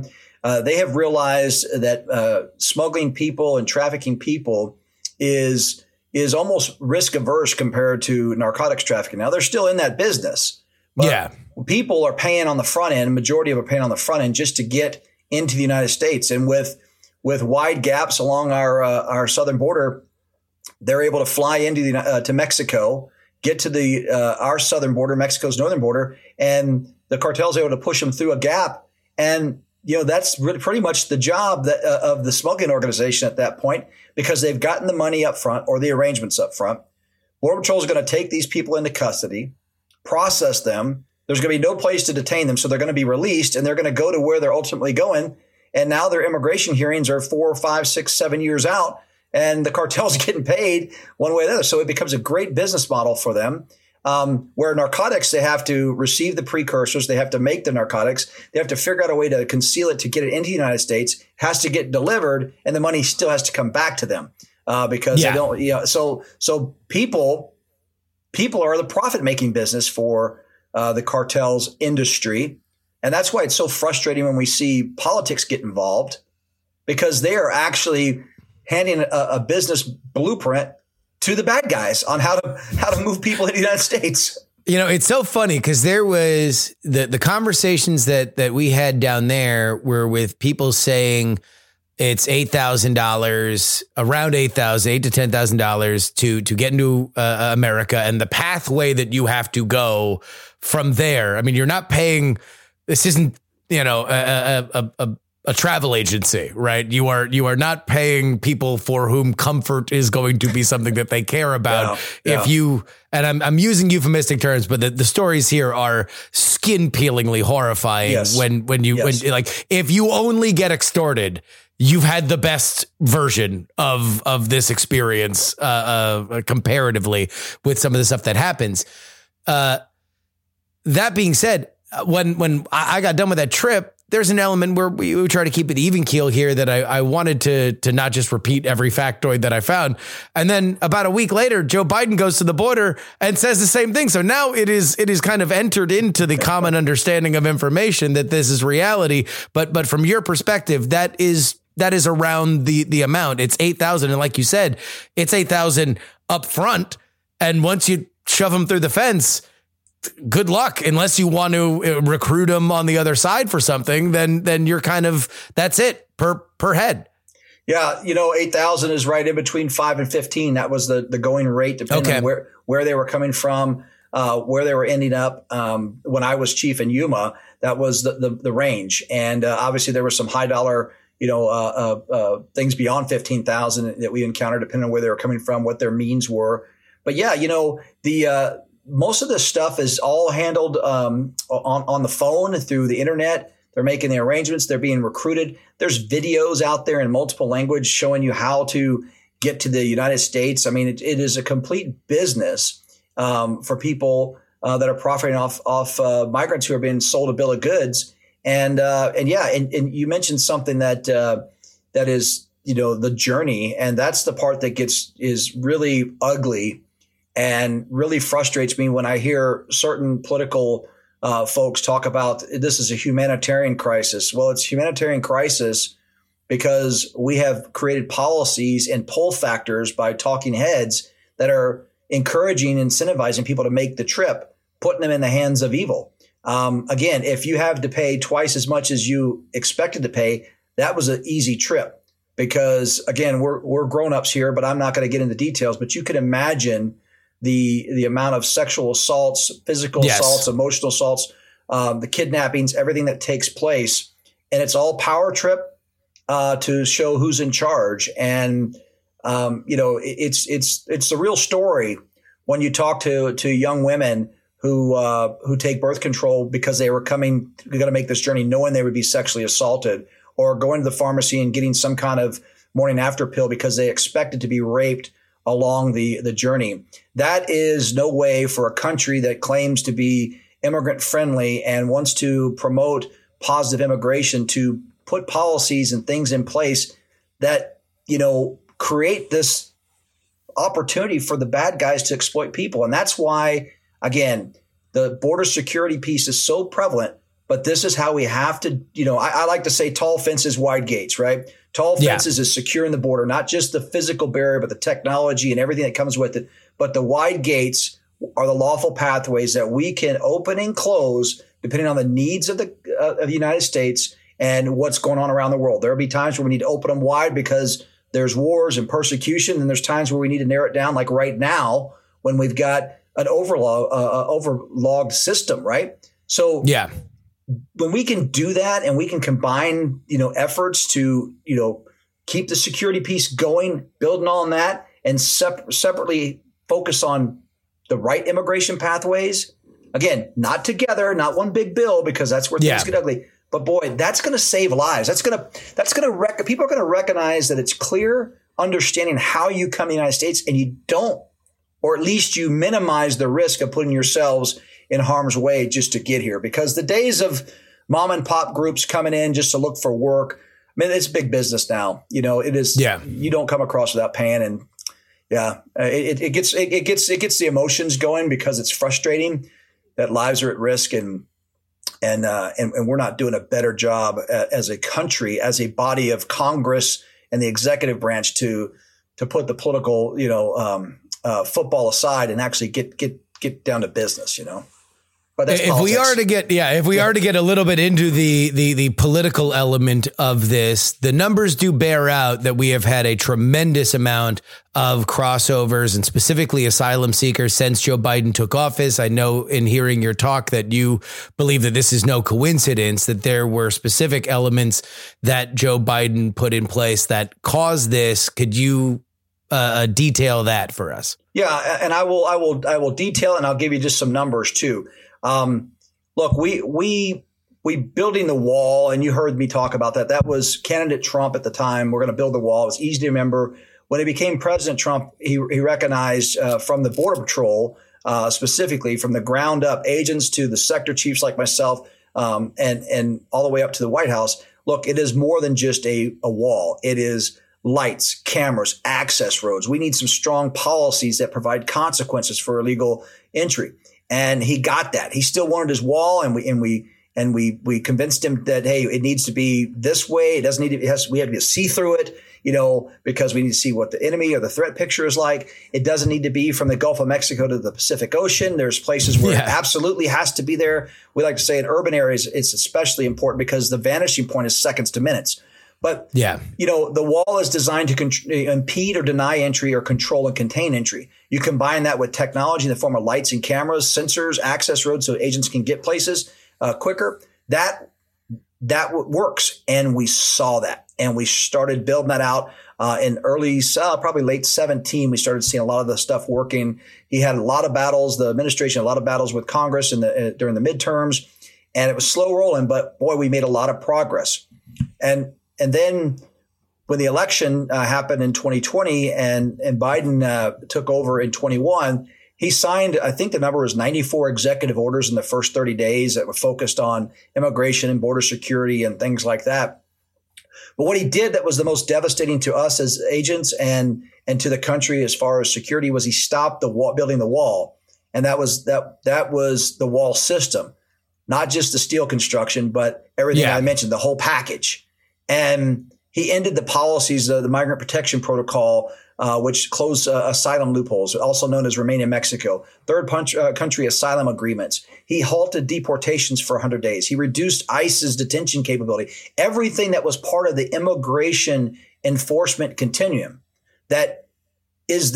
They have realized that smuggling people and trafficking people is almost risk averse compared to narcotics trafficking. Now they're still in that business, but people are paying on the front end. Majority of them are paying on the front end just to get into the United States. And with wide gaps along our southern border, they're able to fly into to Mexico, get to our southern border, Mexico's northern border, and the cartel's able to push them through a gap. And that's really pretty much the job of the smuggling organization at that point, because they've gotten the money up front or the arrangements up front. Border Patrol is going to take these people into custody, process them. There's going to be no place to detain them, so they're going to be released, and they're going to go to where they're ultimately going. And now their immigration hearings are 4, 5, 6, 7 years out, and the cartel's getting paid one way or the other. So it becomes a great business model for them. Where narcotics, they have to receive the precursors. They have to make the narcotics. They have to figure out a way to conceal it to get it into the United States, has to get delivered, and the money still has to come back to them because they don't. So people are the profit making business for the cartel's industry, and that's why it's so frustrating when we see politics get involved, because they are actually handing a business blueprint to the bad guys on how to move people in the United States. It's so funny because there was the conversations that we had down there were with people saying it's $8,000, around $8,000 to $10,000 to get into America, and the pathway that you have to go from there. I mean, you're not paying. This isn't a travel agency, right? You are not paying people for whom comfort is going to be something that they care about. If you, and I'm using euphemistic terms, but the stories here are skin peelingly horrifying. Yes. When if you only get extorted, you've had the best version of this experience, comparatively with some of the stuff that happens. That being said, when I got done with that trip, there's an element where we try to keep it even keel here that I wanted to not just repeat every factoid that I found. And then about a week later, Joe Biden goes to the border and says the same thing. So now it is kind of entered into the common understanding of information that this is reality. But from your perspective, that is around the amount. It's 8,000. And like you said, it's 8,000 up front. And once you shove them through the fence, good luck, unless you want to recruit them on the other side for something, then you're kind of, that's it per head. Yeah. 8,000 is right in between 5 and 15. That was the going rate, depending on where they were coming from, where they were ending up. When I was chief in Yuma, that was the range. And obviously there were some high dollar, things beyond 15,000 that we encountered, depending on where they were coming from, what their means were. But yeah, most of this stuff is all handled on the phone, through the internet. They're making the arrangements. They're being recruited. There's videos out there in multiple language showing you how to get to the United States. I mean, it is a complete business for people that are profiting off migrants who are being sold a bill of goods. And you mentioned something that is the journey, and that's the part that is really ugly. And really frustrates me when I hear certain political folks talk about this is a humanitarian crisis. Well, it's a humanitarian crisis because we have created policies and pull factors by talking heads that are encouraging, incentivizing people to make the trip, putting them in the hands of evil. Again, if you have to pay twice as much as you expected to pay, that was an easy trip because, again, we're grown-ups here, but I'm not going to get into details. But you can imagine the amount of sexual assaults, physical assaults, emotional assaults, the kidnappings, everything that takes place. And it's all power trip to show who's in charge. And, it's the real story when you talk to young women who take birth control because they were going to make this journey knowing they would be sexually assaulted, or going to the pharmacy and getting some kind of morning after pill because they expected to be raped along the journey. That is no way for a country that claims to be immigrant friendly and wants to promote positive immigration to put policies and things in place that, create this opportunity for the bad guys to exploit people. And that's why, again, the border security piece is so prevalent, but this is how we have to, I like to say tall fences, wide gates, right? Tall fences is securing the border, not just the physical barrier, but the technology and everything that comes with it. But the wide gates are the lawful pathways that we can open and close depending on the needs of the United States and what's going on around the world. There'll be times where we need to open them wide because there's wars and persecution, and there's times where we need to narrow it down, like right now when we've got an overlogged system, right? So when we can do that and we can combine, efforts to, keep the security piece going, building on that, and separately focus on the right immigration pathways. Again, not together, not one big bill, because that's where things get ugly. But boy, that's going to save lives. People are going to recognize that it's clear understanding how you come to the United States, and you don't, or at least you minimize the risk of putting yourselves in harm's way just to get here. Because the days of mom and pop groups coming in just to look for work, I mean, it's big business now. It is. You don't come across without paying, and it gets the emotions going because it's frustrating that lives are at risk, and we're not doing a better job as a country, as a body of Congress and the executive branch to put the political, football aside and actually get down to business, But that's if we are to get a little bit into the political element of this, the numbers do bear out that we have had a tremendous amount of crossovers and specifically asylum seekers since Joe Biden took office. I know in hearing your talk that you believe that this is no coincidence, that there were specific elements that Joe Biden put in place that caused this. Could you detail that for us? Yeah, and I will detail, and I'll give you just some numbers too. Look, we building the wall, and you heard me talk about that. That was candidate Trump at the time. We're going to build the wall. It was easy to remember. When he became President Trump, he recognized from the Border Patrol, specifically from the ground up, agents to the sector chiefs like myself, and all the way up to the White House. Look, it is more than just a wall. It is lights, cameras, access roads. We need some strong policies that provide consequences for illegal entry. And he got that. He still wanted his wall, and we convinced him that, hey, it needs to be this way. It doesn't need to. We have to see through it, because we need to see what the enemy or the threat picture is like. It doesn't need to be from the Gulf of Mexico to the Pacific Ocean. There's places where it absolutely has to be there. We like to say in urban areas, it's especially important because the vanishing point is seconds to minutes. But, the wall is designed to impede or deny entry or control and contain entry. You combine that with technology in the form of lights and cameras, sensors, access roads so agents can get places quicker. That works. And we saw that. And we started building that out in early, probably late 2017. We started seeing a lot of the stuff working. He had a lot of battles, the administration, a lot of battles with Congress during the midterms. And it was slow rolling. But, boy, we made a lot of progress. And then when the election happened in 2020 and Biden took over in 21, he signed, I think the number was 94 executive orders in the first 30 days that were focused on immigration and border security and things like that. But what he did that was the most devastating to us as agents and to the country as far as security was he stopped building the wall. And that was the wall system, not just the steel construction, but everything I mentioned, the whole package. And he ended the policies of the Migrant Protection Protocol, which closed asylum loopholes, also known as Remain in Mexico, third country asylum agreements. He halted deportations for 100 days. He reduced ICE's detention capability. Everything that was part of the immigration enforcement continuum that is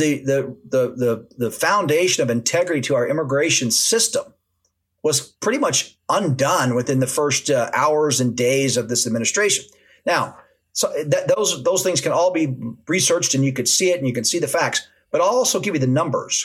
the foundation of integrity to our immigration system was pretty much undone within the first hours and days of this administration. Now, so those things can all be researched and you could see it and you can see the facts, but I'll also give you the numbers.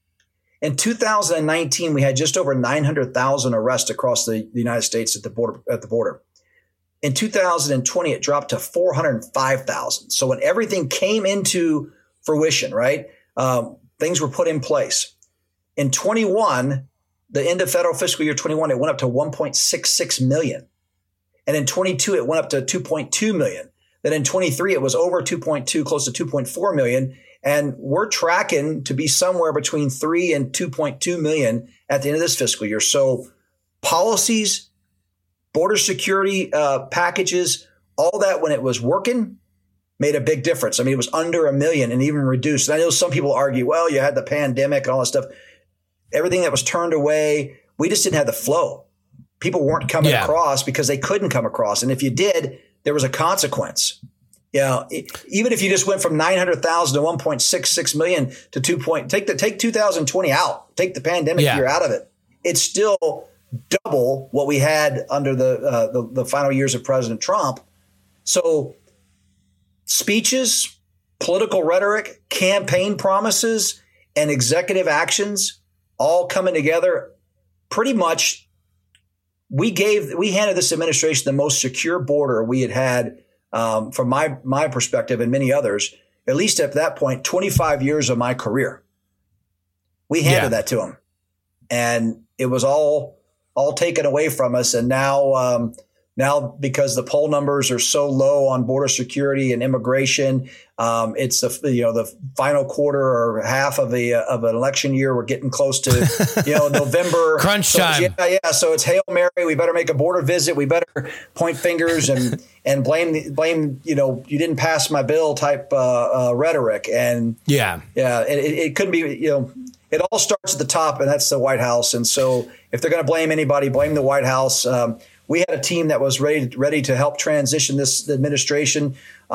In 2019, we had just over 900,000 arrests across the United States at the border. In 2020, it dropped to 405,000. So when everything came into fruition, right, things were put in place. In 21, the end of federal fiscal year 21, it went up to 1.66 million. And in 22, it went up to 2.2 million. Then in 23, it was over 2.2, close to 2.4 million. And we're tracking to be somewhere between 3 and 2.2 million at the end of this fiscal year. So policies border security packages, all that when it was working made a big difference. I mean, it was under $1 million and even reduced. And I know some people argue, well, you had the pandemic and all that stuff. Everything that was turned away, we just didn't have the flow. People weren't coming across because they couldn't come across. And if you did, there was a consequence. Even if you just went from 900,000 to 1.66 million to take 2020 out, take the pandemic year out of it. It's still double what we had under the final years of President Trump. So speeches, political rhetoric, campaign promises, and executive actions all coming together. Pretty much, we handed this administration the most secure border we had from my perspective and many others, at least at that point, 25 years of my career. We handed that to them, and it was all taken away from us. And now because the poll numbers are so low on border security and immigration, it's the final quarter or half of an election year. We're getting close to November crunch time. So it's Hail Mary. We better make a border visit. We better point fingers and blame you didn't pass my bill type rhetoric. And it couldn't be. It all starts at the top, and that's the White House. And so if they're going to blame anybody, blame the White House. We had a team that was ready to help transition this administration.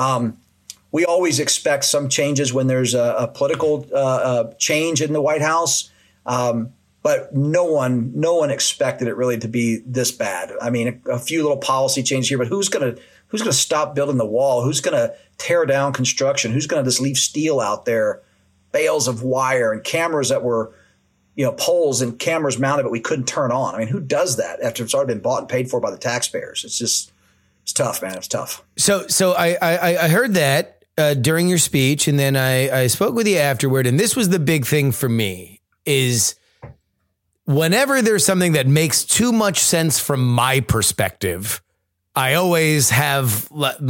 We always expect some changes when there's a political change in the White House, but no one expected it really to be this bad. I mean, a few little policy changes here, but who's going to stop building the wall? Who's going to tear down construction? Who's going to just leave steel out there, bales of wire and cameras that were poles and cameras mounted, but we couldn't turn on? I mean, who does that after it's already been bought and paid for by the taxpayers? It's tough, man. It's tough. So I heard that during your speech, and then I spoke with you afterward. And this was the big thing for me is whenever there's something that makes too much sense from my perspective, I always have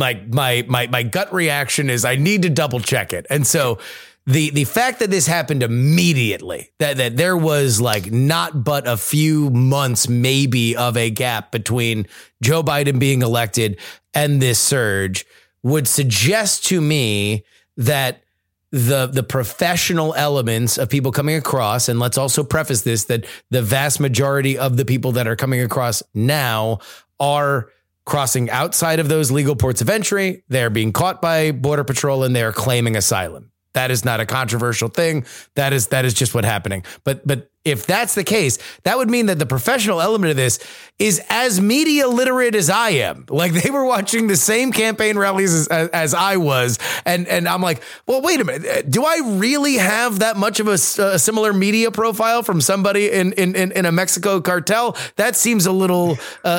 my gut reaction is I need to double check it. And so the fact that this happened immediately, that there was like not but a few months maybe of a gap between Joe Biden being elected and this surge would suggest to me that the professional elements of people coming across, and let's also preface this, that the vast majority of the people that are coming across now are crossing outside of those legal ports of entry. They're being caught by Border Patrol and they're claiming asylum. That is not a controversial thing. That is just what's happening. But if that's the case, that would mean that the professional element of this is as media literate as I am. Like they were watching the same campaign rallies as I was. And I'm like, well, wait a minute. Do I really have that much of a similar media profile from somebody in a Mexico cartel? That seems a little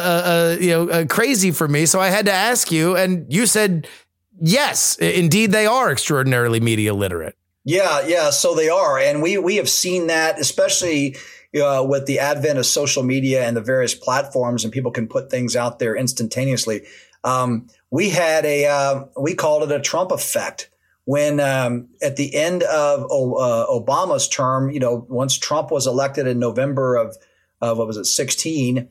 crazy for me. So I had to ask you, and you said, yes, indeed, they are extraordinarily media literate. Yeah. So they are. And we have seen that, especially with the advent of social media and the various platforms, and people can put things out there instantaneously. We had we called it a Trump effect when at the end of Obama's term, once Trump was elected in November of what was it, 16,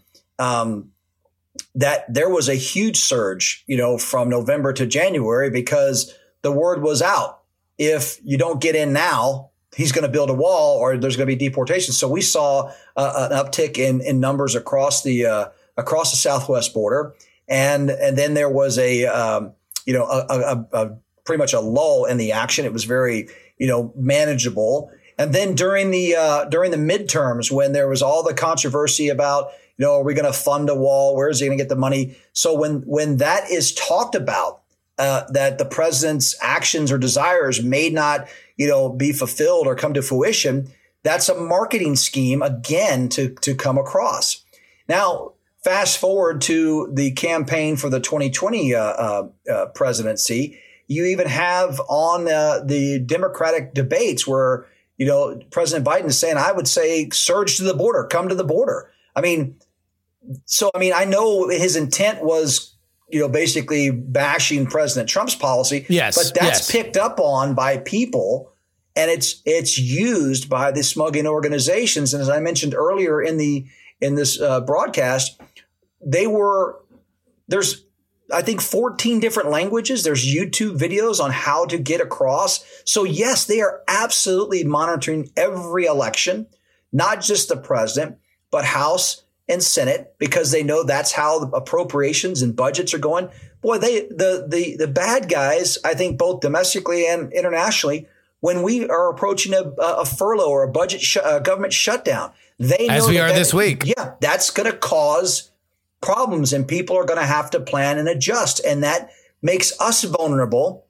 that there was a huge surge, from November to January, because the word was out. If you don't get in now, he's going to build a wall or there's going to be deportation. So we saw an uptick in numbers across the Southwest border. And then there was a pretty much a lull in the action. It was very, manageable. And then during the midterms, when there was all the controversy about, are we going to fund a wall? Where is he going to get the money? So when that is talked about, that the president's actions or desires may not, be fulfilled or come to fruition, that's a marketing scheme again to come across. Now, fast forward to the campaign for the 2020 presidency. You even have on the Democratic debates where, President Biden is saying, I would say, surge to the border, come to the border. I know his intent was, basically bashing President Trump's policy. Yes, but that's picked up on by people, and it's used by the smuggling organizations. And as I mentioned earlier in this broadcast, there's, I think, 14 different languages. There's YouTube videos on how to get across. So yes, they are absolutely monitoring every election, not just the president, but House and Senate, because they know that's how the appropriations and budgets are going. Boy, the bad guys, I think, both domestically and internationally, when we are approaching a furlough or a government shutdown, they know as we are this week. Yeah, that's going to cause problems, and people are going to have to plan and adjust, and that makes us vulnerable.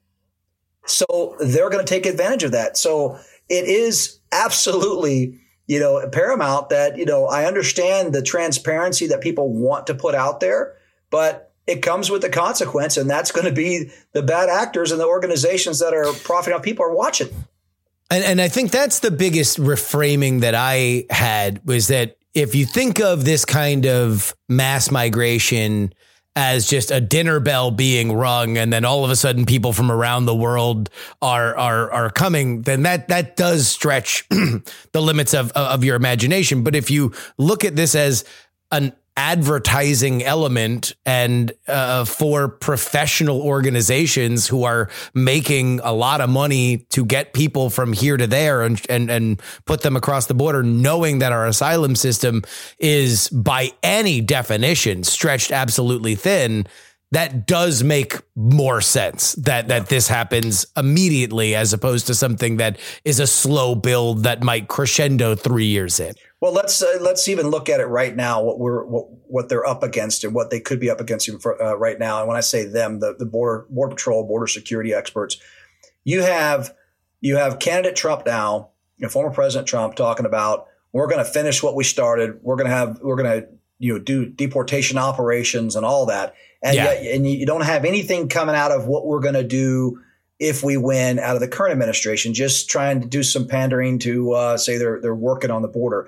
So they're going to take advantage of that. So it is absolutely, paramount that, I understand the transparency that people want to put out there, but it comes with the consequence, and that's going to be the bad actors and the organizations that are profiting off people are watching. And I think that's the biggest reframing that I had, was that if you think of this kind of mass migration as just a dinner bell being rung, and then all of a sudden people from around the world are coming, then that does stretch the limits of your imagination. But if you look at this as an advertising element and for professional organizations who are making a lot of money to get people from here to there and put them across the border, knowing that our asylum system is by any definition stretched absolutely thin, that does make more sense that this happens immediately as opposed to something that is a slow build that might crescendo 3 years in. Well, let's even look at it right now. What they're up against and what they could be up against right now. And when I say them, the border patrol, border security experts, you have candidate Trump now, former President Trump, talking about, we're going to finish what we started. We're going to do deportation operations and all that. And yet, and you don't have anything coming out of what we're going to do if we win out of the current administration, just trying to do some pandering to say they're working on the border.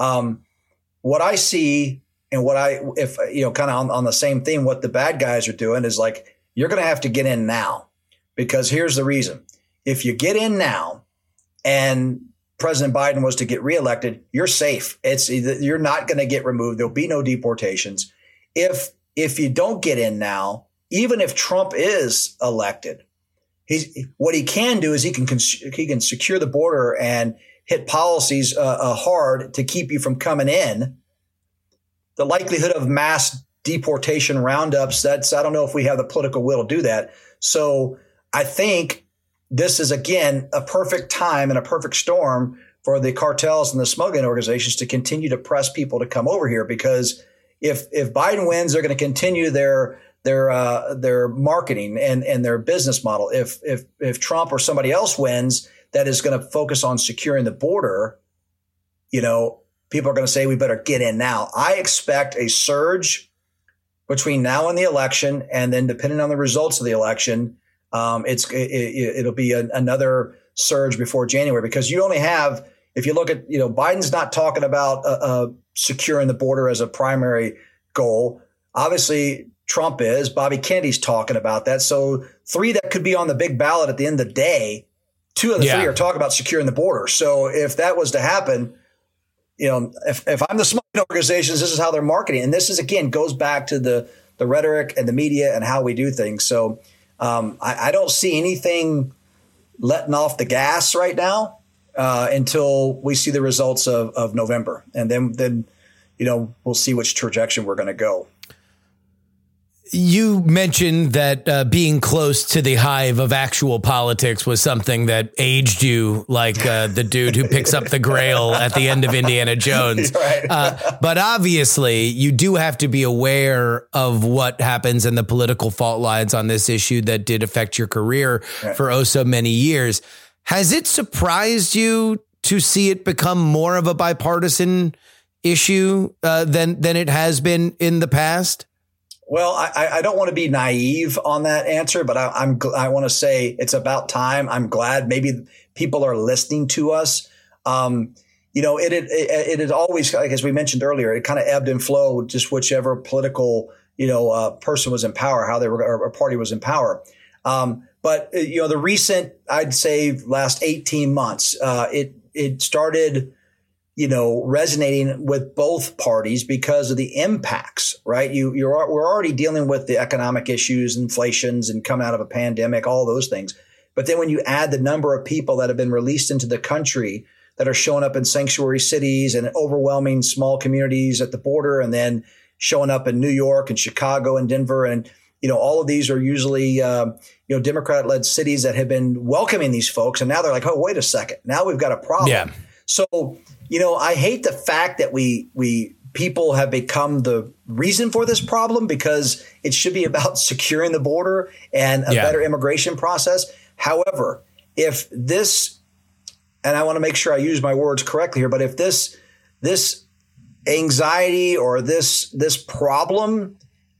What I see and kind of on the same theme, what the bad guys are doing is like, you're going to have to get in now, because here's the reason. If you get in now and President Biden was to get reelected, you're safe. You're not going to get removed. There'll be no deportations. If you don't get in now, even if Trump is elected, what he can do is he can secure the border and hit policies hard to keep you from coming in. The likelihood of mass deportation roundups, I don't know if we have the political will to do that. So I think this is, again, a perfect time and a perfect storm for the cartels and the smuggling organizations to continue to press people to come over here, because if Biden wins, they're going to continue their marketing and their business model. If Trump or somebody else wins that is going to focus on securing the border, people are going to say, we better get in now. I expect a surge between now and the election, and then depending on the results of the election, it'll be another surge before January, because you only have, if you look at, Biden's not talking about securing the border as a primary goal. Obviously, Trump is. Bobby Kennedy's talking about that. So 3 that could be on the big ballot at the end of the day, 2 of the 3 are talking about securing the border. So if that was to happen, if I'm the smuggling organizations, this is how they're marketing. And this is, again, goes back to the rhetoric and the media and how we do things. So I don't see anything letting off the gas right now until we see the results of November. And then we'll see which trajectory we're going to go. You mentioned that being close to the hive of actual politics was something that aged you, like the dude who picks up the Grail at the end of Indiana Jones. Right. But obviously, you do have to be aware of what happens in the political fault lines on this issue that did affect your career for oh so many years. Has it surprised you to see it become more of a bipartisan issue than it has been in the past? Well, I don't want to be naive on that answer, but I want to say it's about time. I'm glad maybe people are listening to us. It is always, like, as we mentioned earlier, it kind of ebbed and flowed, just whichever political, person was in power, how they were, or party was in power. But the recent, I'd say last 18 months, it started, resonating with both parties because of the impacts, right? We're already dealing with the economic issues, inflations, and coming out of a pandemic, all those things. But then when you add the number of people that have been released into the country that are showing up in sanctuary cities and overwhelming small communities at the border, and then showing up in New York and Chicago and Denver, and all of these are usually Democrat-led cities that have been welcoming these folks, and now they're like, oh, wait a second, now we've got a problem. Yeah. So I hate the fact that people have become the reason for this problem, because it should be about securing the border and a better immigration process. However, if this, and I want to make sure I use my words correctly here, but if this anxiety or this problem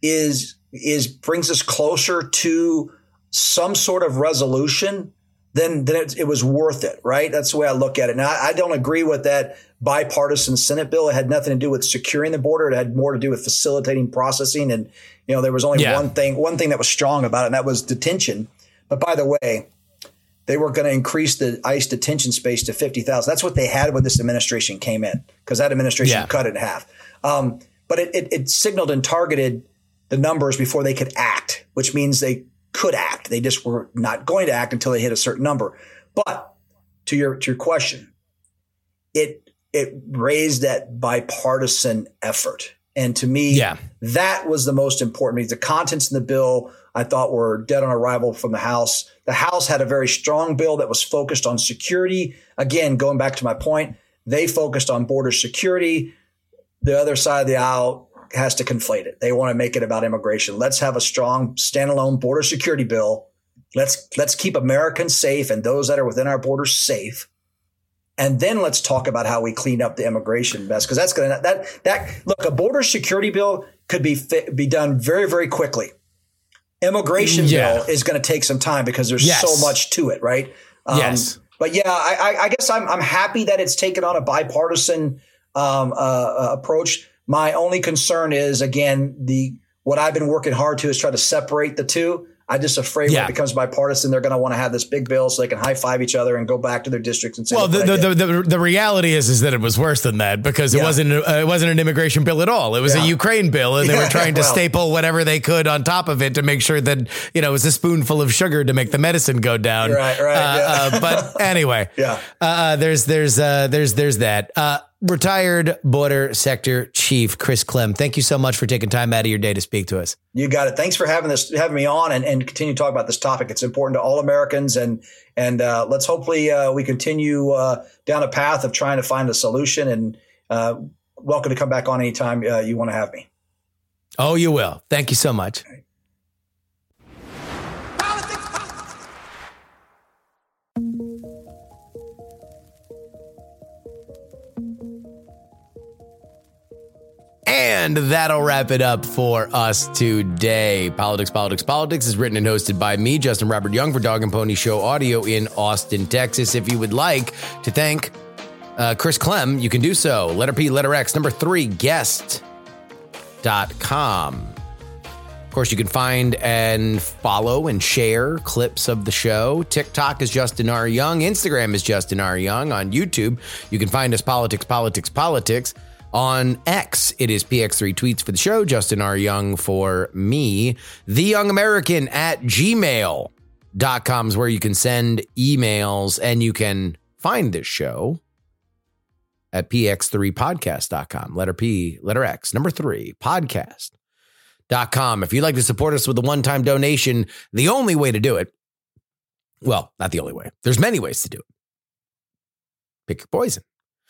brings us closer to some sort of resolution, then it was worth it, right? That's the way I look at it. Now, I don't agree with that bipartisan Senate bill. It had nothing to do with securing the border. It had more to do with facilitating processing. And, there was only one thing that was strong about it, and that was detention. But by the way, they were going to increase the ICE detention space to 50,000. That's what they had when this administration came in, because that administration cut it in half. But it signaled and targeted the numbers before they could act, which means they could act. They just were not going to act until they hit a certain number. But to your question, it raised that bipartisan effort. And to me, that was the most important. The contents in the bill, I thought, were dead on arrival from the House. The House had a very strong bill that was focused on security. Again, going back to my point, they focused on border security. The other side of the aisle has to conflate it. They want to make it about immigration. Let's have a strong standalone border security bill. Let's keep Americans safe and those that are within our borders safe. And then let's talk about how we clean up the immigration mess, because that's going to look, a border security bill could be done very, very quickly. Immigration bill is going to take some time because there's so much to it, right? But I guess I'm happy that it's taken on a bipartisan approach. My only concern is, again, what I've been working hard to is try to separate the two. I'm just afraid when it becomes bipartisan, they're going to want to have this big bill so they can high five each other and go back to their districts and say, well, the reality is that it was worse than that, because it wasn't an immigration bill at all. It was a Ukraine bill, and they were trying to staple whatever they could on top of it to make sure that, it was a spoonful of sugar to make the medicine go down. Right. But anyway, there's that. Retired Border Sector Chief Chris Clem, thank you so much for taking time out of your day to speak to us. You got it. Thanks for having me on and continue to talk about this topic. It's important to all Americans, and let's hopefully we continue down a path of trying to find a solution. And welcome to come back on anytime you want to have me. Oh, you will. Thank you so much. Politics. And that'll wrap it up for us today. Politics is written and hosted by me, Justin Robert Young, for Dog and Pony Show Audio in Austin, Texas. If you would like to thank Chris Clem, you can do so. Letter P, letter X, number 3, guest.com. Of course, you can find and follow and share clips of the show. TikTok is Justin R. Young. Instagram is Justin R. Young. On YouTube, you can find us Politics. On X, it is PX3 tweets for the show, Justin R. Young for me. TheYoungAmerican@gmail.com is where you can send emails, and you can find this show at px3podcast.com. Letter P, letter X, number 3, podcast.com. If you'd like to support us with a one-time donation, the only way to do it, well, not the only way. There's many ways to do it. Pick your poison.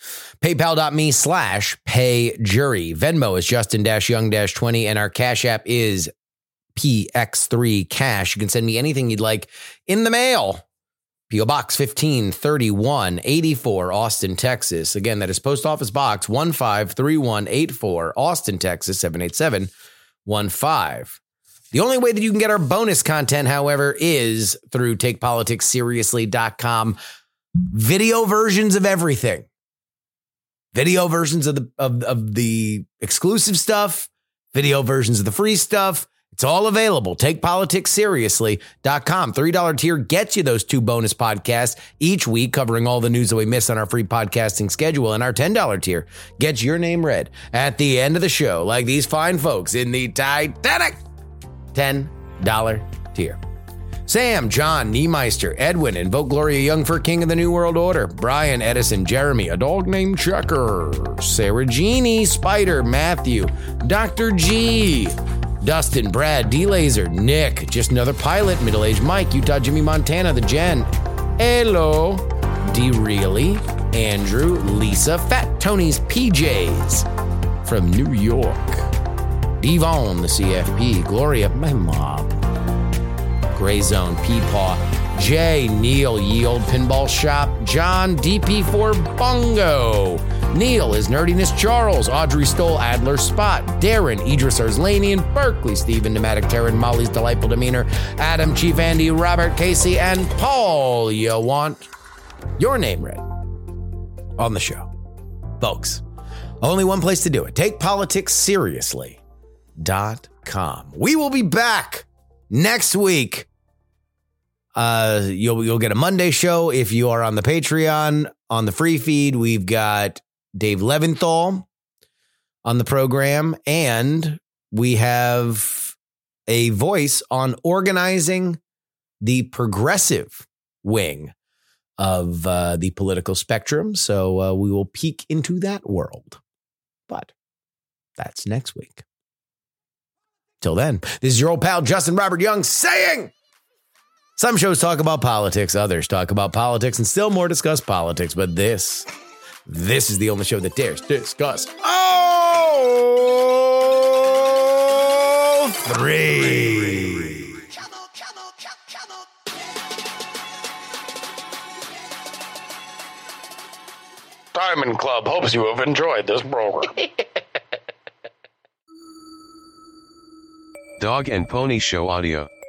PayPal.me/payjury. Venmo is Justin-Young-20, and our Cash App is PX3 Cash. You can send me anything you'd like in the mail. P.O. Box 153184, Austin, Texas. Again, that is Post Office Box 153184, Austin, Texas 78715. The only way that you can get our bonus content, however, is through TakePoliticsSeriously.com. Video versions of everything. Video versions of the exclusive stuff, video versions of the free stuff, It's all available. TakePoliticsSeriously.com. $3 tier gets you those 2 bonus podcasts each week covering all the news that we miss on our free podcasting schedule. And our $10 tier gets your name read at the end of the show, like these fine folks in the Titanic $10 tier. Sam, John, Niemeister, Edwin, Invoke Gloria Young for King of the New World Order, Brian, Edison, Jeremy, A Dog Named Checker, Sarah Jeannie, Spider, Matthew, Dr. G, Dustin, Brad, D-Laser, Nick, Just Another Pilot, Middle-Aged Mike, Utah Jimmy Montana, The Jen, Elo, D. Reilly, Andrew, Lisa, Fat Tony's PJs from New York, Devon, the CFP, Gloria, my mom, Gray Zone, Peepaw, Jay, Neil, Ye Old Pinball Shop, John, DP4 Bungo, Neil, His Nerdiness Charles, Audrey Stoll, Adler Spot, Darren, Idris Arslanian, Berkeley, Stephen, Pneumatic Terran, Molly's Delightful Demeanor, Adam, Chief Andy, Robert, Casey, and Paul. You want your name read on the show. Folks, only one place to do it. TakePoliticsSeriously.com. We will be back next week. You'll get a Monday show if you are on the Patreon. On the free feed, we've got Dave Leventhal on the program, and we have a voice on organizing the progressive wing of the political spectrum. So we will peek into that world. But that's next week. Till then, this is your old pal Justin Robert Young saying, some shows talk about politics, others talk about politics, and still more discuss politics. But this is the only show that dares discuss all 3. Diamond Club hopes you have enjoyed this program. Dog and Pony Show audio.